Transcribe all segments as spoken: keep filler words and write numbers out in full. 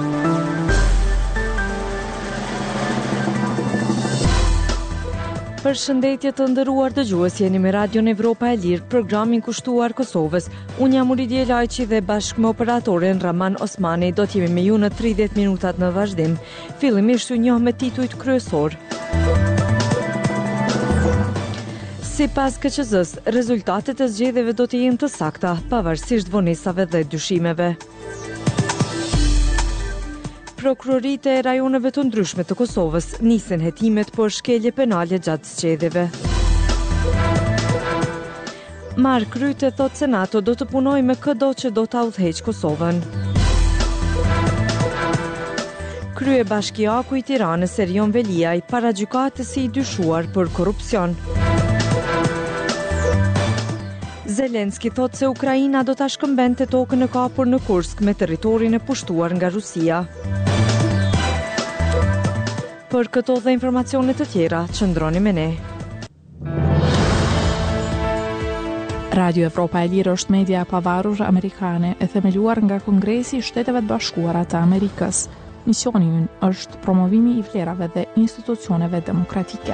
Përshëndetje të nderuar dëgjues, jeni me Radion Evropa e Lirë, programin kushtuar Kosovës. Unë jam Uridje Lajçi dhe bashkë me operatorin Raman Osmani do t'jemi me ju në tridhjetë minutat në vazhdim. Fillimisht u njoh me titujt kryesor. Sipas K Q Z-s, rezultatet e zgjedhjeve do të jenë të sakta, pavarësisht vonesave dhe dyshimeve. Prokuroritë e rajoneve të ndryshme të Kosovës nisin hetimet për shkelje penale gjatë zgjedhjeve. Mark Rutte thot se NATO do të punojë me çdo që do ta udhëheqë Kosovën. Kryebashkiaku i Tiranës Erion Veliaj para gjykatës si i dyshuar për korrupsion. Zelenski thot se Ukraina do ta shkëmbente tokën e kapur në Kursk me territorin e pushtuar nga Rusia. Për këto dhe informacione të tjera, qëndroni me ne. Radio Evropa e Lirë është media e pavarur amerikane e themeluar nga Kongresi i Shteteve të Bashkuara të Amerikës. Misioni ynë është promovimi i vlerave dhe institucioneve demokratike.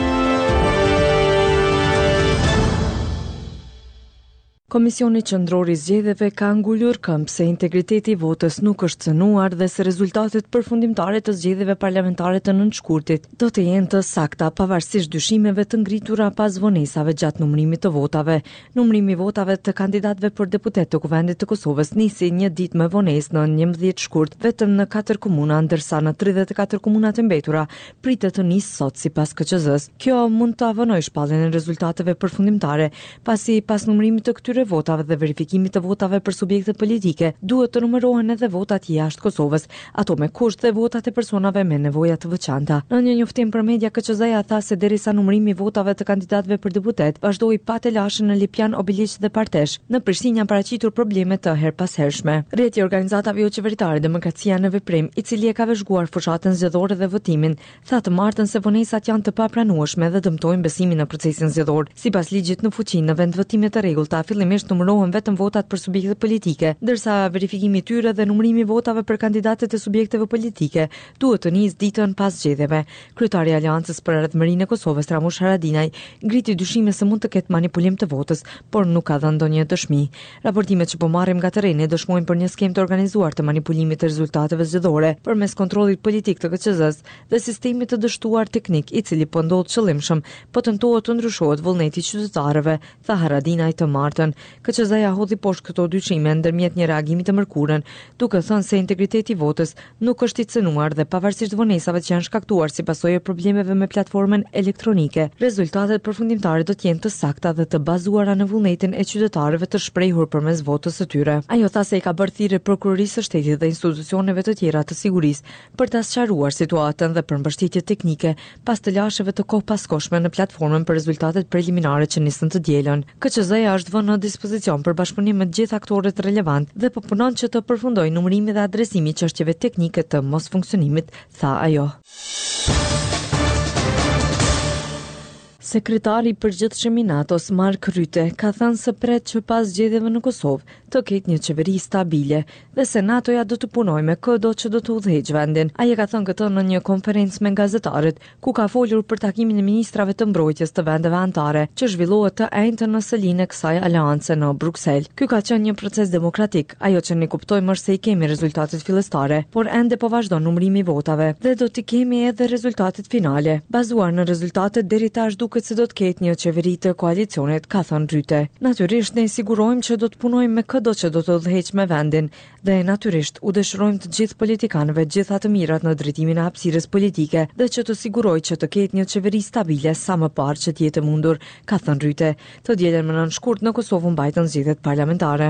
Komisioni Qendror i Zgjedhjeve ka ngulur këmbë se integriteti i votës nuk është cënuar dhe se rezultatet përfundimtare të zgjedhjeve parlamentare të nëntëshkurtit do të jenë të sakta pavarësisht dyshimeve të ngritura pas vonesave gjatë numërimit të votave. Numërimi i votave të kandidatëve për deputet të Kuvendit të Kosovës nisi një ditë më vonesë në njëmbëdhjetë shkurt vetëm në katër komuna, ndërsa në tridhjetë e katër komunat e mbetura pritet të nisë sot sipas K Q Z-s. Kjo mund të avonojë shpalljen e rezultateve përfundimtare, pasi pas numërimit të këtyre votave dhe verifikimit të votave për subjektet politike, duhet të numërohen edhe votat jashtë Kosovës, ato me kusht dhe votat e personave me nevoja të veçanta. Në një njoftim për media, K Q Z-ja tha se derisa numërimi i votave të kandidatëve për deputet vazhdoi pa të lashën në Lipjan, Obiliq dhe Partesh, në Prishtinë janë paraqitur probleme të herpashershme. Rrjeti i organizatave jo qeveritare Demokracia në Veprim, i cili e ka vëzhguar fushatën zgjedhore dhe votimin, tha të martën se vonesat janë të papranueshme dhe dëmtojnë besimin në procesin zgjedhor. Sipas ligjit në fuqi në vend votime të rregullta, fillimisht numërohen vetëm votat për subjektet politike, ndërsa verifikimi i tyre dhe numërimi i votave për kandidatët e subjekteve politike duhet të nisë ditën pas zgjedhjeve. Kryetari i Aleancës për Ardhmërinë e Kosovës, Ramush Haradinaj, ngriti dyshime se mund të ketë manipulim të votës, por nuk ka dhënë ndonjë dëshmi. Raportimet që po marrim nga terreni dëshmojnë për një skemë të organizuar të manipulimit të rezultateve zgjedhore përmes kontrollit politik të K Q Z-s dhe sistemit të dështuar teknik, i cili po ndodh qëllimshëm, po tentohet të ndryshohet vullneti i qytetarëve, tha Haradinaj të martën. K Q Z-ja hodhi poshtë këto dyshime ndërmjet një reagimi të mërkurën, duke thënë se integriteti i votës nuk është i cënuar dhe pavarësisht vonesave që janë shkaktuar si pasojë e problemeve me platformën elektronike, rezultatet përfundimtare do të jenë të sakta dhe të bazuara në vullnetin e qytetarëve të shprehur përmes votës së tyre. Ajo tha se i ka bërë thirrje prokurorisë së shtetit dhe institucioneve të tjera të sigurisë për ta sqaruar situatën dhe për mbështetje teknike pas të lasheve të kohëpaskoshme në platformën për rezultatet preliminare që nisën të dielën. K Q Z-ja është vënë në dispozicion për bashkëpunim me të gjithë aktorët relevant dhe po punon që të përfundojë numërimin dhe adresimin e çështjeve teknike të mosfunksionimit, tha ajo. Sekretari i përgjithshëm i NATO-s Mark Rutte ka thënë se pret që pas zgjedhjeve në Kosovë të ketë një qeveri stabile dhe se NATO-ja do të punojë me çdo që do të udhëheqë vendin. Ai e ka thënë këtë në një konferencë me gazetarët, ku ka folur për takimin e ministrave të mbrojtjes të vendeve anëtare, që zhvillohet të njëjtën në selinë e kësaj aleance në Bruksel. Ky ka qenë një proces demokratik, ajo që ne kuptojmë është se i kemi rezultatet fillestare, por ende po vazhdon numërimi i votave dhe do t'i kemi edhe rezultatet finale. Bazuar në rezultatet deri tash duket se do të ketë një qeveri të koalicionit, ka thënë Rutte. Natyrisht ne sigurojmë që do të punojmë me çdo që do të udhëheqë me vendin dhe natyrisht u dëshirojmë të gjithë politikanëve gjitha të mirat në drejtimin e hapësirës politike dhe që të sigurojë që të ketë një qeveri stabile sa më parë që të jetë e mundur, ka thënë Rutte. Të dielën më nënt shkurt në Kosovë mbajtën zgjedhjet parlamentare.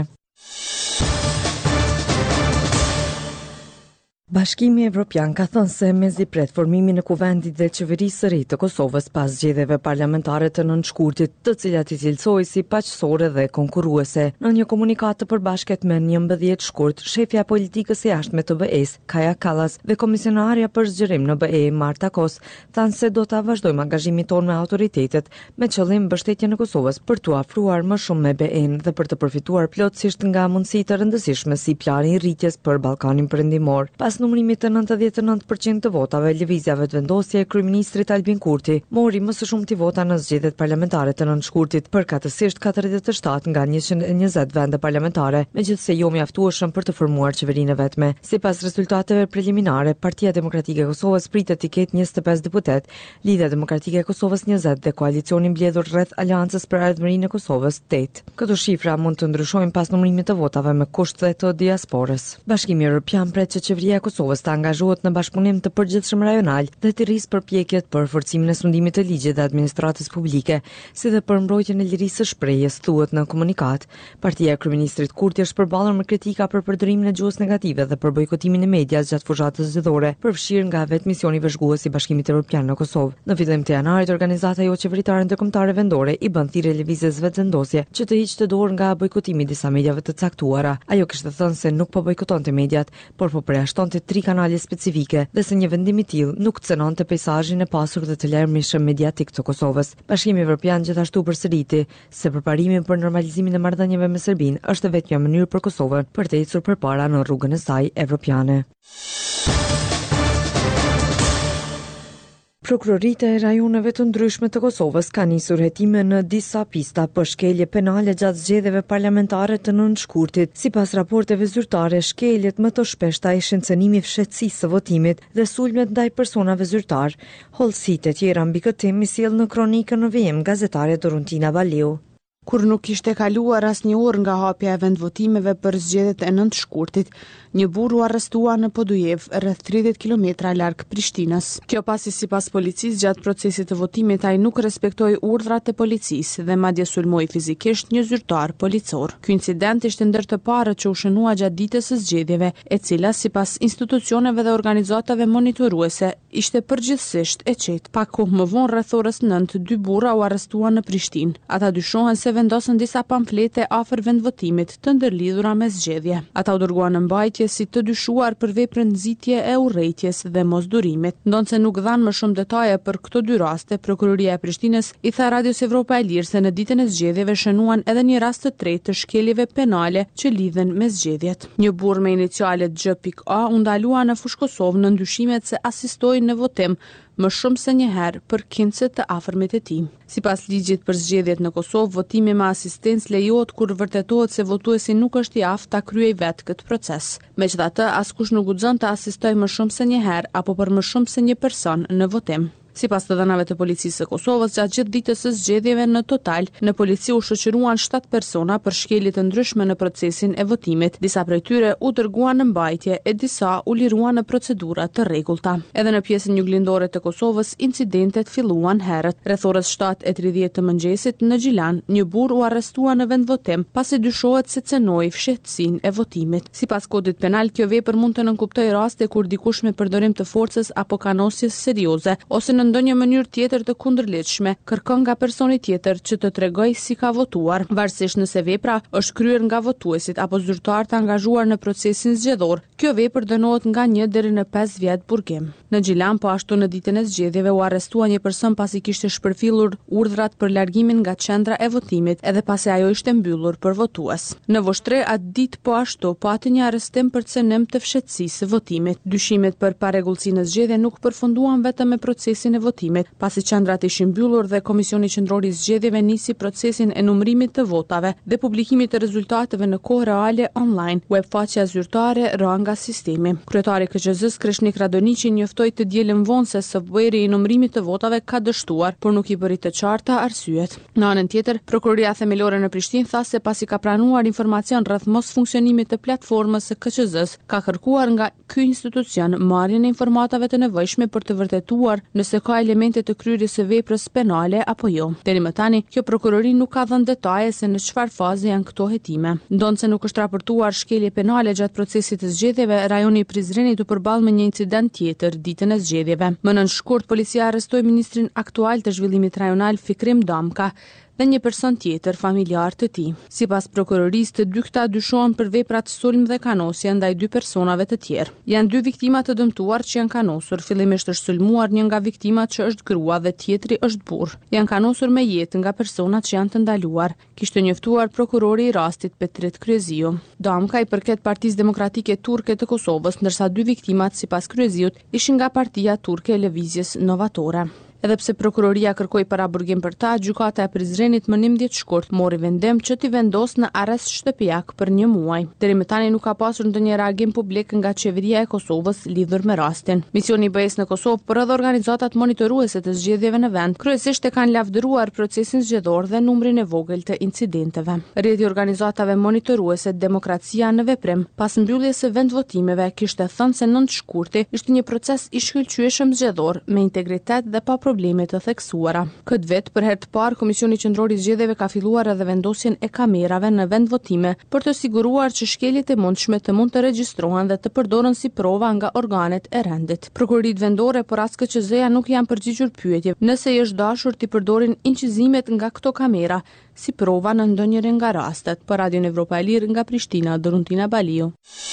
Bashkimi Evropian ka thënë se mezi pret formimin e kuvendit dhe qeverisë së ri të Kosovës pas zgjedhjeve parlamentare të nëntëshkurtit, të cilat i cilësoi si paqësorë dhe konkurruese. Në një komunikat të përbashkët me njëmbëdhjetë shkurt, shefja e politikës së jashtme të B E-s, Kaja Kallas, dhe komisionarja për zgjerim në B E, Marta Kos, thanë se do ta vazhdojmë angazhimin tonë me autoritetet me qëllim mbështetjen e Kosovës për t'u afruar më shumë me B E-n dhe për të përfituar plotësisht nga mundësitë të rëndësishme si plani i rritjes për Ballkanin Perëndimor. Pas Pas numërimit të nëntëdhjetë e nëntë përqind të votave, lëvizjave të vendosje e kryeministrit Albin Kurti mori më së shumti vota në zgjedhjet parlamentare të nëntë shkurtit, përkatësisht katërdhjetë e shtatë nga njëqind e njëzet vende parlamentare, megjithse jo mjaftueshëm për të formuar qeverinë e vetme. Sipas rezultateve preliminare, Partia Demokratike e Kosovës pritet të ketë njëzet e pesë deputet, Lidhja Demokratike e Kosovës njëzet dhe koalicioni mbledhur rreth Aleancës për Ardhmërinë e Kosovës tetë. Këto shifra mund të ndryshojnë pas numërimit të votave me kusht dhe të diasporës. Bashkimi Evropian pret që qeveria e Kosovës të angazhohet në bashkëpunim të përgjithshëm rajonal dhe të rrisë përpjekjet për forcimin e sundimit të ligjit dhe administratës publike, si dhe për mbrojtjen e lirisë së shprehjes, thuhet në komunikat. Partia e kryeministrit Kurti është përballur me kritika për përdorimin e gjuhës negative dhe për bojkotimin e medias gjatë fushatës zgjedhore, përfshirë nga vetë misioni vëzhgues i Bashkimit Evropian në Kosovë. Në fillim të janarit, organizata jo qeveritare ndërkombëtare vendore i bën thirrje lëvizjes vetëvendosje që të hiqte dorë nga bojkotimi i disa mediave të caktuara. Ajo kishte thënë se nuk po bojkotonte mediat, por po përjashtonte tri kanale specifike dhe se një vendim i tillë nuk cënonte peizazhin e pasur dhe të larmishëm mediatik të Kosovës. Bashkimi Evropian gjithashtu përsëriti se përparimi për normalizimin e marrëdhënieve me Serbinë është vetmja mënyrë për Kosovën për të ecur përpara në rrugën e saj evropiane. Prokuroritë e rajoneve të ndryshme të Kosovës ka nisur hetime në disa pista për shkelje penale gjatë zgjedhjeve parlamentare të nëntë shkurtit. Sipas raporteve zyrtare, shkeljet më të shpeshta ishin cënimi i fshehtësisë së votimit dhe sulmet ndaj personave zyrtar. Hollësitë e tjera mbi këtë temë i sjell në kronikën në V M gazetare Doruntina Valeu. Kur nuk kishte kaluar asnjë orë nga hapja e vendvotimeve për zgjedhjet e nëntë shkurtit, një burr u arrestua në Podujev, rreth tridhjetë kilometra larg Prishtinës. Kjo pasi sipas policisë gjatë procesit të votimit ai nuk respektoi urdhrat e policisë dhe madje sulmoi fizikisht një zyrtar policor. Ky incident ishte ndër të parët që u shënua gjatë ditës së zgjedhjeve, e cila sipas institucioneve dhe organizatave monitoruese ishte përgjithsisht e qetë. Pak kohë më vonë rreth orës nëntë, dy burra u arrestuan në Prishtinë. Ata dyshohen se vendosën disa pamflete afër vendvotimit të ndërlidhura me zgjedhje. Ata u dërguan në mbajtje si të dyshuar për veprën nxitje e urrëties dhe mosdurimit. Ndonse nuk dhanë më shumë detaje për këto dy raste, prokuroria e Prishtinës i tha Radios Evropa e Lirë se në ditën e zgjedhjeve shënuan edhe një rast të tretë të shkeljeve penale që lidhen me zgjedhjet. Një burr me inicialet G A u ndalua në Fushë Kosovë në ndyshimet se asistoi në votim, më shumë se një herë për kincët të afërmit e tij. Sipas ligjit për zgjedhjet në Kosovë, votimi me asistencë lejohet kur vërtetohet se votuesi nuk është i aftë ta kryejë vetë këtë proces. Megjithatë, askush nuk guxon të asistojë më shumë se një herë apo për më shumë se një person në votim. Sipas të dhënave të policisë së Kosovës, gjatë gjithë ditës së zgjedhjeve në total, në polici u shoqëruan shtatë persona për shkelje të ndryshme në procesin e votimit. Disa prej tyre u dërguan në mbajtje e disa u liruan në procedura të rregullta. Edhe në pjesën juglindore të Kosovës, incidentet filluan herët. Rreth orës shtatë e tridhjetë të mëngjesit në Gjilan, një burr u arrestua në vendvotim pasi dyshohet se cënoi fshehtësinë e votimit. Sipas kodit penal, kjo vepër mund të nënkuptojë raste kur dikush me përdorim të forcës apo kanosjes serioze ose në ndonjë mënyrë tjetër të kundërligjshme kërkon nga personi tjetër që të tregojë si ka votuar, varësisht nëse vepra është kryer nga votuesit apo zyrtar të angazhuar në procesin zgjedhor. Kjo vepër dënohet nga një deri në pesë vjet burgim. Në Gjilan, po ashtu në ditën e zgjedhjeve u arrestua një person pasi kishte shpërfillur urdhrat për largimin nga qendra e votimit, edhe pasi ajo ishte mbyllur për votues. Në Voshtre atë ditë po ashtu pati një arrestim për cënim të fshehtësisë së votimit. Dyshimet për parregullsi në zgjedhje nuk përfunduan vetëm me procesin e votimit, pasi qendrat ishin mbyllur dhe Komisioni Qendror i Zgjedhjeve nisi procesin e numërimit të votave dhe publikimit të rezultateve në kohë reale online. Webfaqja zyrtare ra nga sistemi. Kryetari K Q Z-s Kreshnik Radoniqi njoftoi të dielën vonë se software i numërimit të votave ka dështuar, por nuk i bëri të qarta arsyet. Në anën tjetër, Prokuroria Themelore në Prishtinë tha se pasi ka pranuar informacion rreth mos funksionimit të platformës së K Q Z-s, ka kërkuar nga ky institucion marrjen e informatave të nevojshme për të vërtetuar nëse ka elemente të kryerjes së veprës penale apo jo. Deri më tani, kjo prokurori nuk ka dhënë detaje se në çfarë faze janë këto hetime. Ndonse nuk është raportuar shkelje penale gjatë procesit të zgjedhjeve, rajoni i Prizrenit u përball me një incident tjetër ditën e zgjedhjeve. Më nën shkurt, policia arrestoi ministrin aktual të zhvillimit rajonal Fikrim Damka dhe një person tjetër familjar të tij. Sipas prokurorisë, të dy këta dyshohen për vepra të sulm dhe kanosje ndaj dy personave të tjerë. Janë dy viktima të dëmtuar që janë kanosur. Fillimisht është sulmuar një nga viktimat që është grua dhe tjetri është burr. Janë kanosur me jetë nga personat që janë të ndaluar, kishte njoftuar prokurori i rastit Petrit Kryeziu. Damka i përket Partisë Demokratike Turke të Kosovës, ndërsa dy viktimat sipas Kryeziut ishin nga Partia Turke e Lëvizjes Novatore. Edhe pse prokuroria kërkoi paraburgim për ta, gjykata e Prizrenit më njëmbëdhjetë shkurt mori vendim që t'i vendos në arrest shtëpiak për një muaj. Deri më tani nuk ka pasur ndonjë reagim publik nga qeveria e Kosovës lidhur me rastin. Misioni i B E-s në Kosovë, por edhe organizatat monitoruese të zgjedhjeve në vend, kryesisht e kanë lavdëruar procesin zgjedhor dhe numrin e vogël të incidenteve. Rrjedhi i organizatave monitoruese Demokracia në Veprim, pas mbylljes së vendvotimeve, kishte thënë se nëntë shkurti ishte një proces i shkëlqyeshëm zgjedhor me integritet dhe pa probleme të theksuara. Këtë vit, për herë të parë, Komisioni Qendror i Zgjedhjeve ka filluar edhe vendosjen e kamerave në vendvotime për të siguruar që shkeljet e mundshme të mund të regjistrohen dhe të përdoren si prova nga organet e rendit. Prokuroritë vendore por as K Q Z-ja nuk janë përgjigjur pyetjeve nëse i është dashur të përdorin incizimet nga këto kamera si prova në ndonjërin nga rastet. Për Radion Evropa e Lirë nga Prishtina, Doruntina Baliu.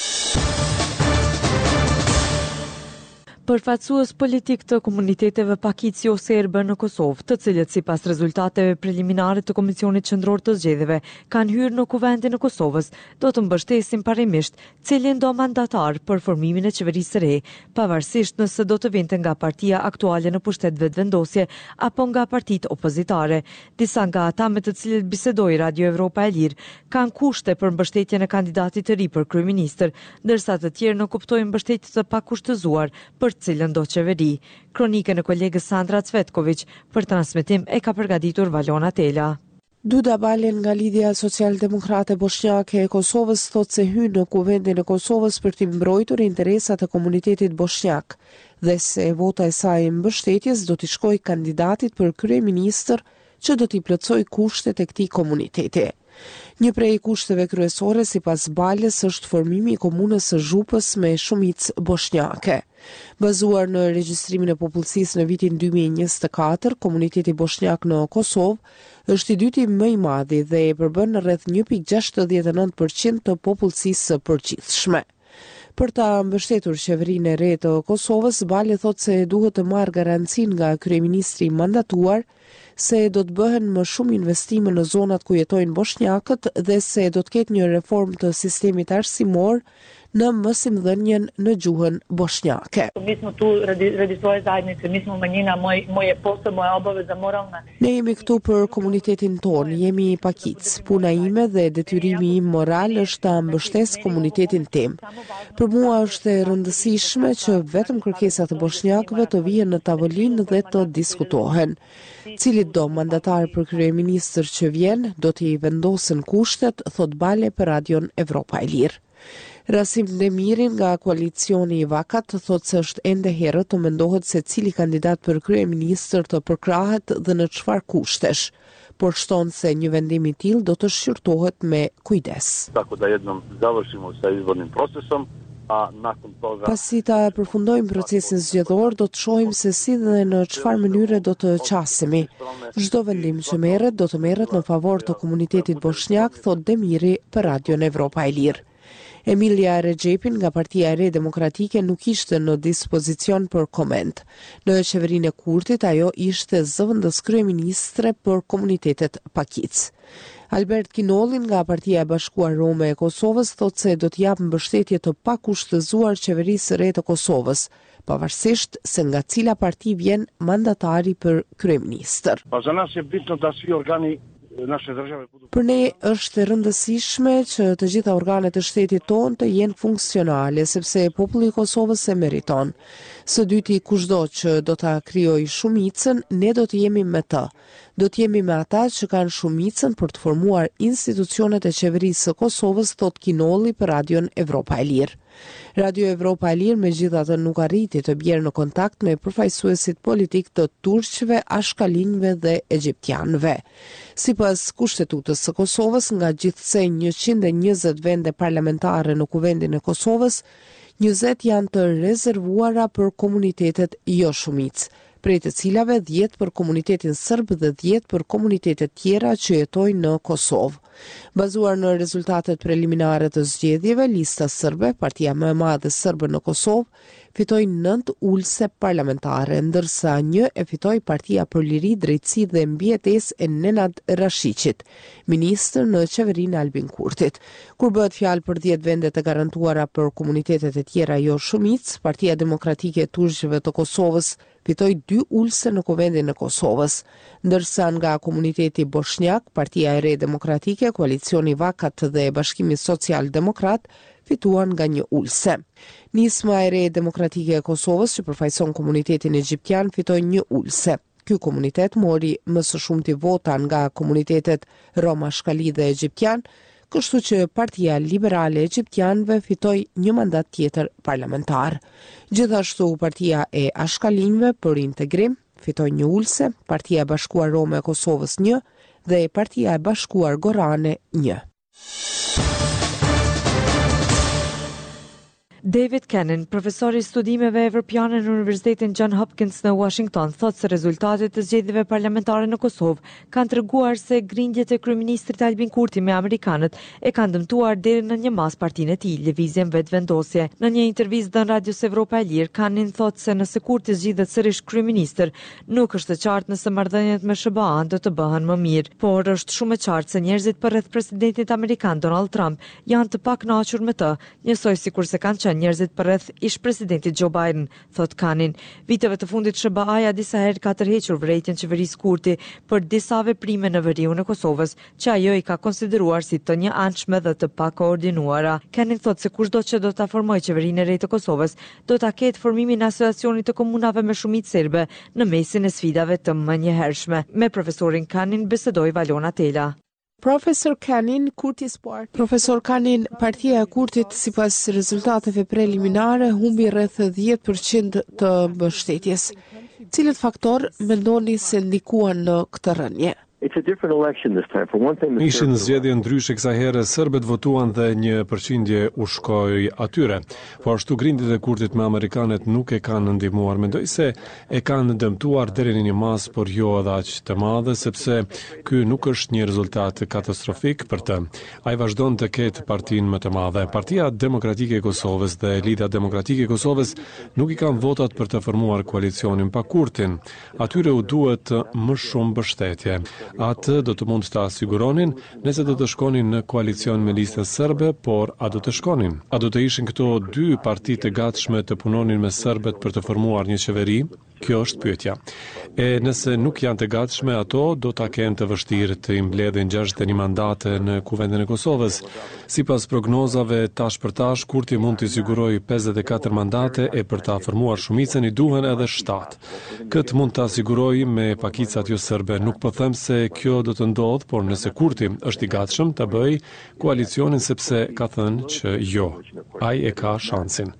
Përfaqësues politik të komuniteteve pakicjo-serbe në Kosovë, të cilët sipas rezultateve preliminare të Komisionit Qendror të Zgjedhjeve kanë hyrë në Kuvendin e Kosovës, do të mbështesin parimisht cilin do mandatar për formimin e qeverisë së re, pavarësisht nëse do të vinte nga partia aktuale në pushtet vetëvendosje apo nga partitë opozitare. Disa nga ata me të cilët bisedoi Radio Evropa e Lirë kanë kushte për mbështetjen e kandidatit të ri për kryeministër, ndërsa të tjerë në kuptojnë mbështetje të pakushtëzuar për cilën do qeveri. Kronikën e kolegës Sandra Cvetković për transmetim e ka përgatitur Valona Tela. Duda Balin nga Lidhja Social-Demokrate Bosnjake e Kosovës thot se hyn në Kuvendin e Kosovës për të mbrojtur interesat e komunitetit bosnjak dhe se vota e saj mbështetjes do t'i shkojë kandidatit për kryeministër që do t'i plotësojë kushtet e këtij komuniteti. Një prej kushteve kryesore sipas Balës është formimi i komunës së Zhupës me shumicë bosnjake. Bazuar në regjistrimin e popullsisë në vitin dy mijë e njëzet e katër, komuniteti bosnjak në Kosovë është i dyti më i madhi dhe e përbën rreth një pikë gjashtëdhjetë e nëntë përqind të popullsisë së përgjithshme. Për ta mbështetur qeverinë e re të Kosovës, Bale thot se duhet të marrë garancin nga kryeministri mandatuar se do të bëhen më shumë investime në zonat ku jetojnë bosnjakët dhe se do të ketë një reformë të sistemit arsimor në mësimdhënien në gjuhën bosnjake. Mi smo tu radi, radi svoje zajednice, mi smo manjina, moj, moj je posao, moja obaveza moralna. Ne jemi këtu për komunitetin ton, jemi pakic. Puna ime dhe detyrimi im moral është ta mbështes komunitetin tim. Për mua është e rëndësishme që vetëm kërkesat e bosnjakëve të vihen në tavolinë dhe të diskutohen. Cilit do mandatar për kryeministër që vjen, do t'i vendosen kushtet, thot Bale për Radion Evropa e Lirë. Rasim Demirin nga koalicioni i Vakat thot se është ende herët të mendohet se cili kandidat për kryeministër të përkrahet dhe në çfarë kushtesh, por shton se një vendim i tillë do të shqyrtohet me kujdes. Tako da jednom završimo sa izbornim procesom, a nakon toga pasi ta përfundojmë procesin zgjedhor, do të shohim se si dhe në çfarë mënyre do të qasemi. Çdo vendim që merret do të merret në favor të komunitetit bosnjak, thot Demiri për Radion Evropa e Lirë. Emilia Regjepin nga Partia e Re Demokratike nuk ishte në dispozicion për koment. Në qeverinë e Kurtit ajo ishte zëvendës kryeministre për komunitetet pakic. Albert Kinollin nga Partia e Bashkuar Rome e Kosovës thot se do të jap mbështetje të pakushtëzuar qeverisë së re të Kosovës, pavarësisht se nga cila parti vjen mandatari për kryeministër. Pa za nas je bitno da svi organi naše države budu. Për ne është e rëndësishme që të gjitha organet e shtetit tonë të jenë funksionale, sepse populli i Kosovës e meriton. Së dyti, kushdo që do ta krijojë shumicën, ne do të jemi me të. Do të jemi me ata që kanë shumicën për të formuar institucionet e qeverisë së Kosovës, thot Kinolli për Radion Evropa e Lirë. Radio Evropa e Lirë megjithatë nuk arriti të bjerë në kontakt me përfaqësuesit politik të turqëve, ashkalinjve dhe egjiptianëve. Sipas kushtetutës së Kosovës, nga gjithsej njëqind e njëzet vende parlamentare në Kuvendin e Kosovës, njëzet janë të rezervuara për komunitetet jo shumicë. prej të cilave dhjetë për komunitetin serb dhe dhjetë për komunitetet tjera që jetojnë në Kosovë. Bazuar në rezultatet preliminare të zgjedhjeve, lista serbe, partia më e madhe serbe në Kosovë, fitoi nëntë ulse parlamentare, ndërsa një e fitoi Partia për Liri, Drejtësi dhe Mbijetesë e Nenad Rashiqit, ministër në qeverinë Albin Kurtit. Kur bëhet fjalë për dhjetë vende të garantuara për komunitetet e tjera jo shumicë, Partia Demokratike e Turqëve të Kosovës fitoi dy ulse në Kuvendin e Kosovës, ndërsa nga komuniteti bosnjak, Partia e Re Demokratike, Koalicioni Vakat dhe Bashkimi Social Demokrat fituan nga një ulse. Nisma e Re Demokratike e Kosovës, që përfaqëson komunitetin egjiptian, fitoi një ulse. Ky komunitet mori më së shumti vota nga komunitetet Rom Ashkali dhe egjiptian, kështu që Partia Liberale e Egjiptianëve fitoi një mandat tjetër parlamentar. Gjithashtu Partia e Ashkalinëve për Integrim fitoi një ulse, Partia e Bashkuar Rome e Kosovës një dhe Partia e Bashkuar Gorane një. David Cannon, profesor i studimeve evropiane në Universitetin John Hopkins në Washington, thotë se rezultatet të zgjedhjeve parlamentare në Kosovë kanë treguar se grindjet e kryeministrit Albin Kurti me amerikanët e kanë dëmtuar deri në një mas partinë e tij, lëvizjen vetvendosje. Në një intervistë në Radios Evropa e Lirë, Cannon thotë se nëse Kurti zgjidhet sërish kryeministër, nuk është e qartë nëse marrëdhëniet me S B A-n do të bëhen më mirë, por është shumë e qartë se njerëzit përreth presidentit amerikan Donald Trump janë të pakënaqur me të, njësoj sikur se kanë njerëzit përreth ish presidentit Joe Biden, thot Cannon. Viteve të fundit S B A-ja disa herë ka tërhequr vërejtjen qeverisë Kurti për disa veprime në veriun e Kosovës, që ajo i ka konsideruar si të njëanshme dhe të pakoordinuara. Cannon thot se kushdo që do ta formojë qeverinë e re të Kosovës, do ta ketë formimin e asociacionit të komunave me shumicë serbe në mesin e sfidave të menjëhershme. Me profesorin Cannon bisedoi Valona Tela. Profesor Cannon, Kurtis Party. Profesor Cannon, partia e Kurtit sipas rezultateve preliminare humbi rreth dhjetë përqind të mbështetjes. Cilët faktor mendoni se ndikuan në këtë rënje? Ishin zgjedhje ndryshe kësaj here, serbët votuan dhe një përqindje u shkoi atyre. Po ashtu grindjet e Kurtit me amerikanët nuk e kanë ndihmuar. Mendoj se e kanë dëmtuar deri në një mas, por jo edhe aq të madhe, sepse ky nuk është një rezultat katastrofik për të. Ai vazhdon të ketë partinë më të madhe. Partia Demokratike e Kosovës dhe Elita Demokratike e Kosovës nuk i kanë votat për të formuar koalicionin pa Kurtin. Atyre u duhet më shumë mbështetje. Atë do të mund të asiguronin nëse do të shkonin në koalicion me listën serbe, por a do të shkonin? A do të ishin këto dy parti të gatshme të punonin me serbet për të formuar një qeveri? Kjo është pyetja. E nëse nuk janë të gatshme, ato do ta kenë të vështirë të mbledhin gjashtëdhjetë një mandate në Kuvendin e Kosovës. Sipas prognozave, tash për tash Kurti mund të sigurojë pesëdhjetë e katër mandate e për ta formuar shumicën i duhen edhe shtatë. Këtë mund të asigurojë me pakicat jo serbe. Nuk po them se kjo do të ndodhë, por nëse Kurti është i gatshëm të bëjë koalicionin, sepse ka thënë që jo. Ai e ka shansin.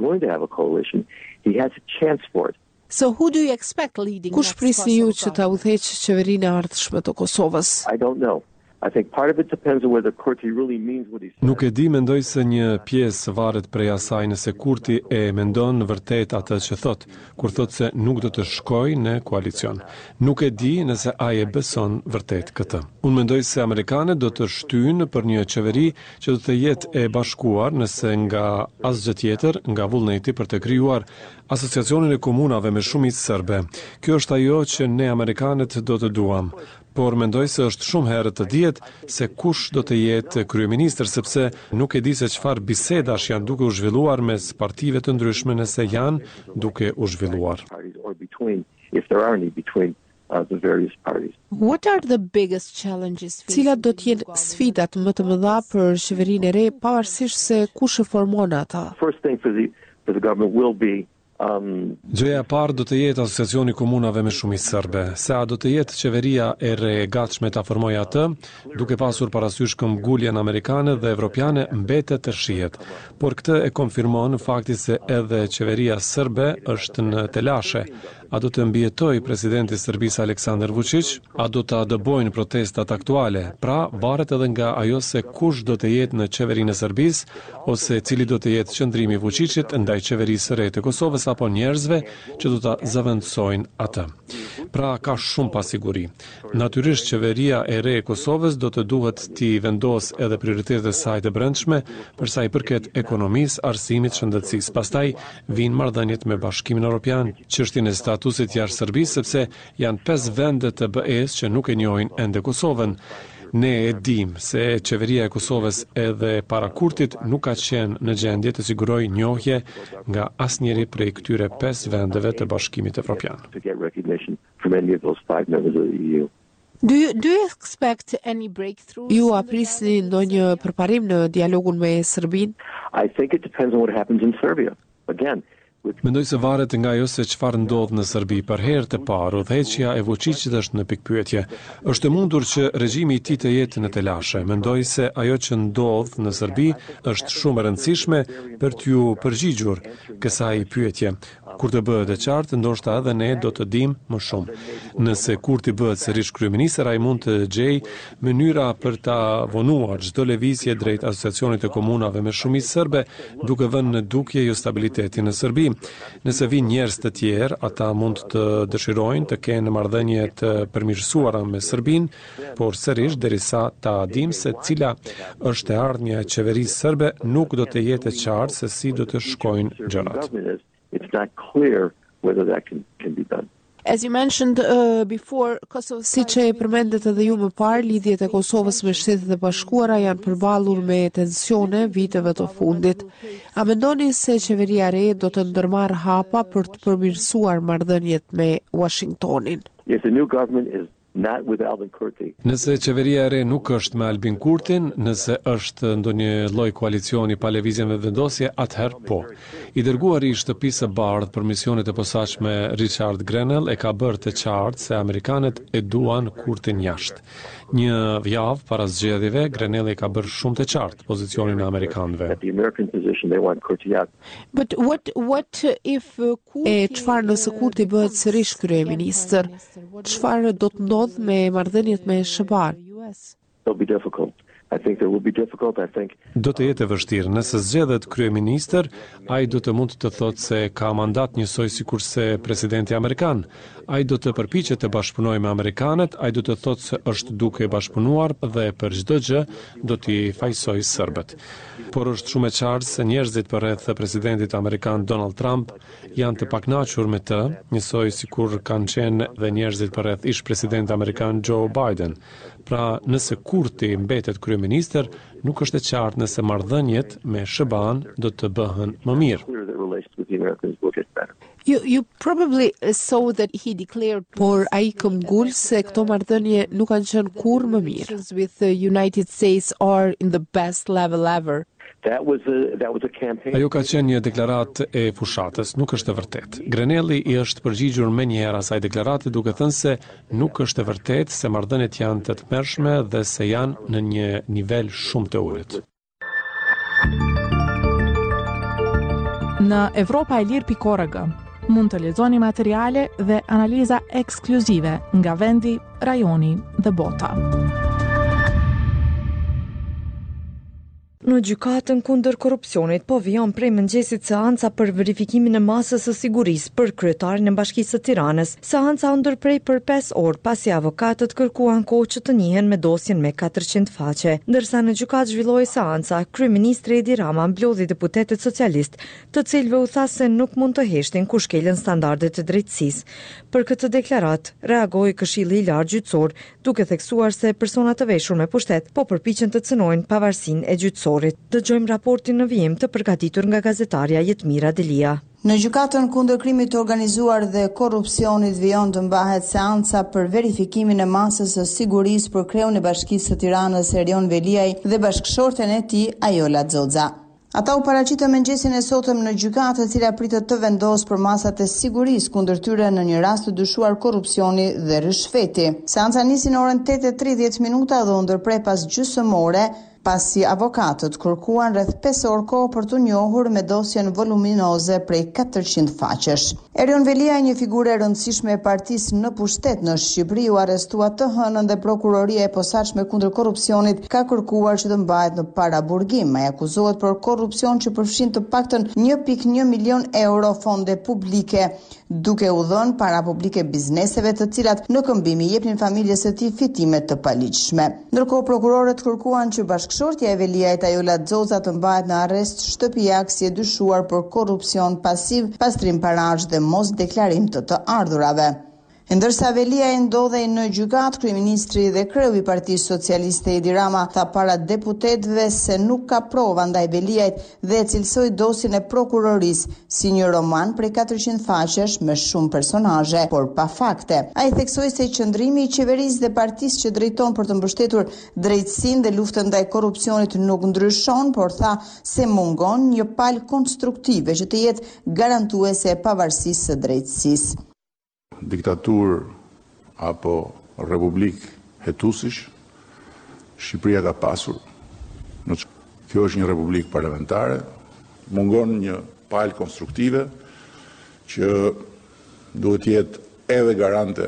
So who do you expect leading? Kush prisni ju që ta udhëheqë qeverinë e ardhshme të Kosovës? I don't know. I think part of it depends on whether Kurti really means what he says. Nuk e di, mendoj se një pjesë varet prej asaj nëse Kurti e mendon në vërtet atë që thot, kur thot se nuk do të shkojë në koalicion. Nuk e di nëse ai e beson vërtet këtë. Unë mendoj se amerikanët do të shtyjnë për një qeveri që do të jetë e bashkuar, nëse nga asgjë tjetër, nga vullneti për të krijuar asociacionin e komunave me shumicë serbe. Kjo është ajo që ne amerikanët do të duam. Por mendoj se është shumë herë të dihet se kush do të jetë kryeministër, sepse nuk e di se çfarë bisedash janë duke u zhvilluar mes partive të ndryshme, nëse janë duke u zhvilluar. What are the biggest challenges? Cilat do të jenë sfidat më të mëdha për qeverinë e re, pavarësisht se kush e formon ata? First thing for the for the government will be Um, Gjëja e parë do të jetë asociacioni komunave me shumicë serbe. Se a do të jetë qeveria e re e gatshme ta formojë atë, duke pasur parasysh këmbguljen amerikane dhe evropiane, mbetet të shihet. Por këtë e konfirmon fakti se edhe qeveria serbe është në telashe. A do të mbijetoj presidenti i Serbisë Aleksandar Vučić? A do ta dëbojnë protestat aktuale? Pra, varet edhe nga ajo se kush do të jetë në qeverinë e Serbisë ose cili do të jetë qëndrimi i Vučićit ndaj qeverisë së re të Kosovës apo njerëzve që do ta zëvendësojnë atë. Pra, ka shumë pasiguri. Natyrisht qeveria e re e Kosovës do të duhet t'i vendosë edhe prioritetet e saj të brendshme për sa i përket ekonomisë, arsimit, shëndetësisë. Pastaj vinë marrëdhëniet me Bashkimin Evropian, çështjen e statusit jashtë Serbisë, sepse janë pesë vende të B E-s që nuk e njohin ende Kosovën. Ne e dim se qeveria e Kosovës edhe para kurtit nuk ka qenë në gjendje të sigurojë njohje nga asnjëri prej këtyre pesë vendeve të Bashkimit Evropian. Do you, do you expect any breakthrough? Ju a prisni ndonjë përparim në dialogun me Serbinë? I think it depends on what happens in Serbia. Again, Mendoj se varet nga ajo se çfarë ndodh në Serbi. Për herë të parë, udhëheqja e Vučićit është në pikpyetje. Është e mundur që regjimi i tij të jetë në telashe. Mendoj se ajo që ndodh në Serbi është shumë e rëndësishme për t'ju përgjigjur kësaj pyetje. Kur të bëhet e qartë, ndoshta edhe ne do të dim më shumë. Nëse Kurti bëhet sërish kryeministër, ai mund të gjejë mënyra për ta vonuar çdo lëvizje drejt asociacionit të komunave me shumicë serbe, duke vënë në dukje jo stabilitetin në Serbi. Nëse vinë njerëz të tjerë, ata mund të dëshirojnë të kenë marrëdhënie të përmirësuara me Serbinë, por sërish derisa ta dim se cila është e ardhmja e qeverisë serbe, nuk do të jetë e qartë se si do të shkojnë gjërat. it's not clear whether that can, can be done. As you mentioned uh, before, Kosovo... Si që e përmendet edhe ju më parë, lidhjet e Kosovës me Shtetet e Bashkuara janë përballur me tensione viteve të fundit. A mendoni se qeveria e re do të ndërmarrë hapa për të përmirësuar marrëdhëniet me Washingtonin? If the new government is not with Albin Kurti. Nëse qeveria e re nuk është me Albin Kurtin, nëse është ndonjë lloj koalicioni pa lëvizje me vendosje, atëherë po. I dërguari i shtëpisë së bardhë për misionet e posaçme Richard Grenell e ka bërë të qartë se amerikanët e duan Kurtin jashtë. Një javë para zgjedhjeve, Grenell e ka bërë shumë të qartë pozicionin e amerikanëve. At the American position, they want Kurti out. But what what if uh, Kurti... E çfarë nëse Kurti bëhet sërish kryeministër? Çfarë do të ndodhë me marrëdhëniet me S B A-n? It'll be difficult. I think there will be difficult. I think Do të jetë e vështirë. Nëse zgjedhet kryeministër, ai do të mund të thotë se ka mandat njësoj sikurse presidenti amerikan. Ai do të përpiqet të bashkëpunojë me amerikanët, ai do të thotë se është duke bashkëpunuar dhe për çdo gjë do t'i fajsojë serbët. Por është shumë e qartë se njerëzit përreth presidentit amerikan Donald Trump janë të pakënaqur me të, njësoj sikur kanë qenë dhe njerëzit përreth ish president amerikan Joe Biden. Pra, nëse Kurti mbetet kryeministër, nuk është e qartë nëse marrëdhëniet me S B A-n do të bëhen më mirë. clear that relations with the Americans will get better. You you probably saw that he declared, por ai këmbgul se këto marrëdhënie nuk kanë qenë kurrë më mirë. With the United States are in the best level ever. That was a that was a campaign. Ajo ka qenë një deklaratë e fushatës, nuk është e vërtetë. Grenelli i është përgjigjur më njëherë asaj deklarate duke thënë se nuk është e vërtetë se marrëdhëniet janë të tmerrshme dhe se janë në një nivel shumë të ulët. Në Evropa e Lirë pikë org mund të lexoni materiale dhe analiza ekskluzive nga vendi, rajoni dhe bota. Në gjykatën kundër korrupsionit po vijon prej mëngjesit seanca për verifikimin e masës së sigurisë për kryetarin e Bashkisë së Tiranës. Seanca u ndërprej për pesë orë pasi avokatët kërkuan kohë që të njihen me dosjen me katërqind faqe. Ndërsa në gjykatë zhvilloi seanca, kryeministri Edi Rama mblodhi deputetët socialist, të cilëve u tha se nuk mund të heshtin kur shkelën standardet e drejtësisë. Për këtë deklaratë reagoi Këshilli i Lartë Gjyqësor, duke theksuar se persona të veshur me pushtet po përpiqen të cënojnë pavarësinë e gjyqësorit. Dëgjojmë raportin në vijim të përgatitur nga gazetarja Jetmira Delia. Në gjykatën kundër krimit të organizuar dhe korrupsionit vijon të mbahet seanca për verifikimin e masës së sigurisë për kreun e Bashkisë së Tiranës Erion Veliaj dhe bashkëshorten e tij Ajola Xoxa. Ata u paraqitën mëngjesin e sotëm në gjykatë, e cila pritet të vendosë për masat e sigurisë kundër tyre në një rast të dyshuar korrupsioni dhe rishfeti. Seanca nisi në orën tetë e tridhjetë minuta dhe u ndërprej pas gjysmë ore pasi avokatët kërkuan rreth pesë orë kohë për të njohur me dosjen voluminoze prej katërqind faqesh. Erion Velia, një figurë e rëndësishme e partisë në pushtet në Shqipëri, u arrestua të hënën dhe prokuroria e posaçme kundër korrupsionit ka kërkuar që të mbahet në paraburgim. Ai akuzohet për korrupsion që përfshin të paktën një pikë një milion euro fonde publike, duke u dhënë para publike bizneseve të cilat në këmbim i jepnin familjes së tij fitime të paligjshme. Ndërkohë prokurorët kërkuan që bashkëshortja e Veliajt Ajola Xoza të mbahet në arrest shtëpiak si e dyshuar për korrupsion pasiv, pastrim parash dhe mos deklarim të të ardhurave. Ndërsa Veliaj ndodhej në gjykat, kryeministri dhe kreu i Partisë Socialiste Edi Rama tha para deputetëve se nuk ka prova ndaj Veliajt dhe e cilësoi dosjen e prokurorisë si një roman prej katërqind faqesh me shumë personazhe, por pa fakte. Ai theksoi se qëndrimi i qeverisë dhe partisë që drejton për të mbështetur drejtësinë dhe luftën ndaj korrupsionit nuk ndryshon, por tha se mungon një palë konstruktive që të jetë garantuese e pavarësisë së drejtësisë. Diktatur apo republik hetusish, Shqipëria ka pasur. Kjo është një republik parlamentare, mungon një palë konstruktive që duhet jetë edhe garante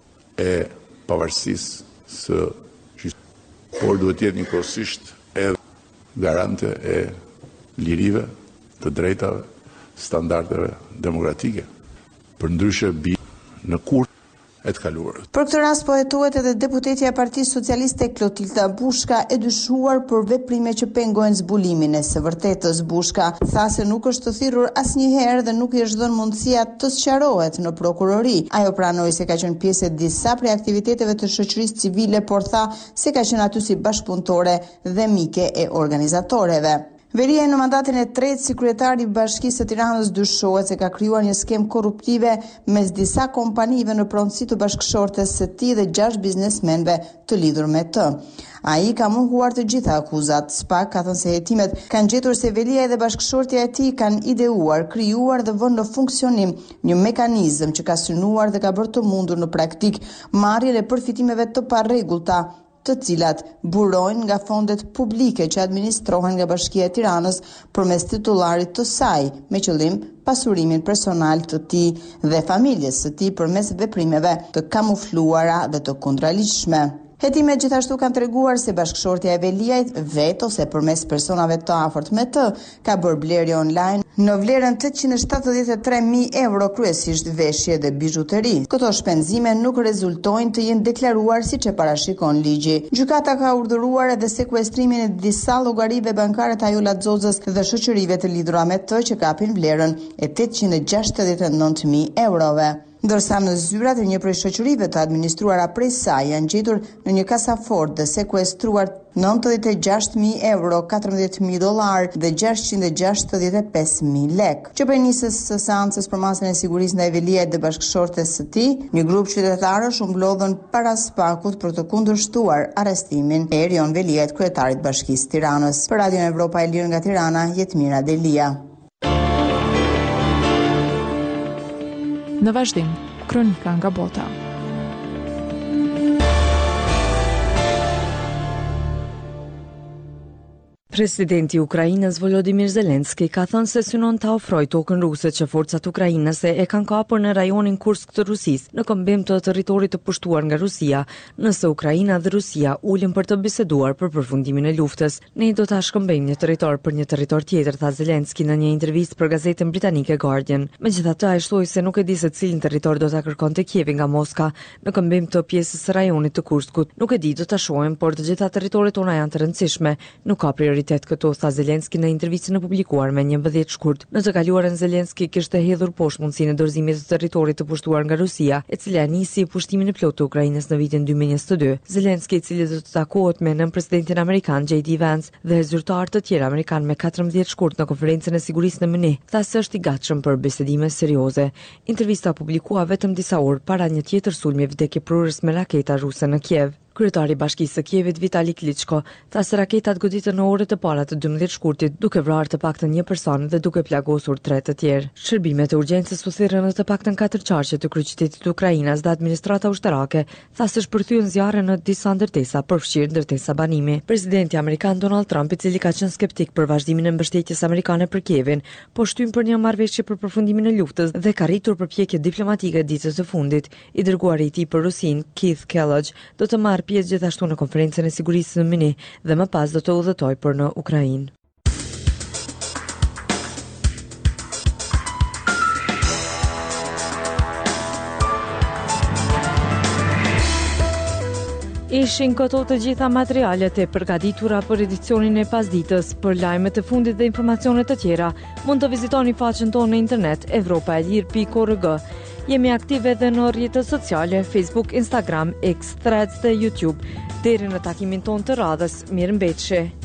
e pavarësisë së Shqipërisë, por duhet jetë njëkohësisht edhe garante e lirive, të drejtave, standardeve demokratike. Përndryshe bi në kur e të kaluarët. Për këtë rast po hetohet edhe deputetja e Partisë Socialiste Klotilda Bushka, e dyshuar për veprime që pengojnë zbulimin e së vërtetës. Bushka tha se nuk është të thirrur asnjëherë dhe nuk i është dhënë mundësia të sqarohet në prokurori. Ajo pranoi se ka qenë pjesë e disa prej aktiviteteve të shoqërisë civile, por tha se ka qenë aty si bashkëpunëtore dhe mike e organizatoreve. Velia në mandatin e tretë si kryetar i Bashkisë së Tiranës dyshohet se ka krijuar një skem korruptive mes disa kompanive në pronësi të bashkëshortes së tij dhe gjashtë biznesmenëve të lidhur me të. Ai ka mohuar të gjitha akuzat. SPAK ka thënë se hetimet kanë gjetur se Velia dhe bashkëshortja e tij kanë ideuar, krijuar dhe vënë në funksionim një mekanizëm që ka synuar dhe ka bërë të mundur në praktik marrjen e përfitimeve të parregullta, të cilat burojnë nga fondet publike që administrohen nga Bashkia e Tiranës përmes titullarit të saj, me qëllim pasurimin personal të tij dhe familjes së tij përmes veprimeve të kamufluara dhe të kundraligjshme. Hetimet gjithashtu kanë treguar se bashkëshortja e Veliajt vetë ose përmes personave të afërt me të ka bërë blerje online në vlerën tetëqind e shtatëdhjetë e tre mijë euro, kryesisht veshje dhe bizhuteri. Këto shpenzime nuk rezultojnë të jenë deklaruar siç e parashikon ligji. Gjykata ka urdhëruar edhe sekuestrimin e disa llogarive bankare të Ajola Xozës dhe shoqërive të lidhura me të që kapin vlerën e tetëqind e gjashtëdhjetë e nëntë mijë eurove. Ndërsa në zyrat e një prej shoqërive të administruara prej saj janë gjetur në një kasafort dhe sekuestruar nëntëdhjetë e gjashtë mijë euro, katërmbëdhjetë mijë dollar dhe gjashtëqind e gjashtëdhjetë e pesë mijë lek. Që prej nisës së seancës për masën e sigurisë ndaj Veliajt dhe bashkëshortes së tij, një grup qytetarësh u mblodhën para SPAK-ut për të kundërshtuar arrestimin e Erion Veliajt, kryetarit Bashkisë Tiranës. Për Radion Evropa e Lirë nga Tirana, Jetmira Delia. Në vazhdim, kronika nga bota. Presidenti i Ukrainës Volodymyr Zelensky ka thënë se synon ta ofrojë tokën ruse që forcat ukrainase e kanë kapur në rajonin Kursk të Rusisë në këmbim të territorit të pushtuar nga Rusia, nëse Ukraina dhe Rusia ulin për të biseduar për përfundimin e luftës. Ne do ta shkëmbejmë një territor për një territor tjetër, tha Zelensky në një intervistë për gazetën britanike Guardian. Megjithatë, ai shtoi se nuk e di se cilin territor do ta kërkonte Kievi nga Moska në këmbim të pjesës së rajonit të Kurskut. Nuk e di, do ta shohim, por të gjitha territoret tona janë të rëndësishme, nuk ka prioritet këtu, tha Zelensky në intervistën e publikuar me njëmbëdhjetë shkurt. Në të kaluarën Zelensky kishte hedhur poshtë mundësinë e dorëzimit të territorit të pushtuar nga Rusia, e cila nisi pushtimin e plotë të Ukrainës në vitin dy mijë e njëzet e dy. Zelensky, i cili do të takohet me nën presidentin amerikan J D Vance dhe zyrtar të tjerë amerikan me katërmbëdhjetë shkurt në konferencën e sigurisë në Munich, tha se është i gatshëm për bisedime serioze. Intervista publikua vetëm disa orë para një tjetër sulmi vdekjeprurës me raketa ruse në Kiev. Kryetari i Bashkisë së Kievit Vitali Klitschko tha se raketat goditën në orët e para të dymbëdhjetë shkurtit, duke vrarë të paktën një person dhe duke plagosur tre të tjerë. Shërbimet e urgjencës u thirrën në të paktën katër qarqe të kryeqytetit të Ukrainës dhe administrata ushtarake tha se shpërthyen zjarre në disa ndërtesa, përfshirë ndërtesa banimi. Presidenti amerikan Donald Trump, i cili ka qenë skeptik për vazhdimin e mbështetjes amerikane për Kievin, po shtyn për një marrëveshje për përfundimin e luftës dhe ka rritur përpjekje diplomatike ditës së fundit. I dërguari i tij për Rusin, Keith Kellogg, do të marrë pjesë gjithashtu në konferencën e sigurisë në Munich dhe më pas do të udhëtojë për në Ukrainë. Ishin këto të gjitha materialet e përgatitura për edicionin e pasditës. Për lajmet e fundit dhe informacione të tjera, mund të vizitoni faqen tonë në internet europa e lirë pikë org. Jemi aktive edhe në rrjetet sociale, Facebook, Instagram, X, Threads dhe YouTube. Deri në takimin tonë të radhës, mirëmbëjtje.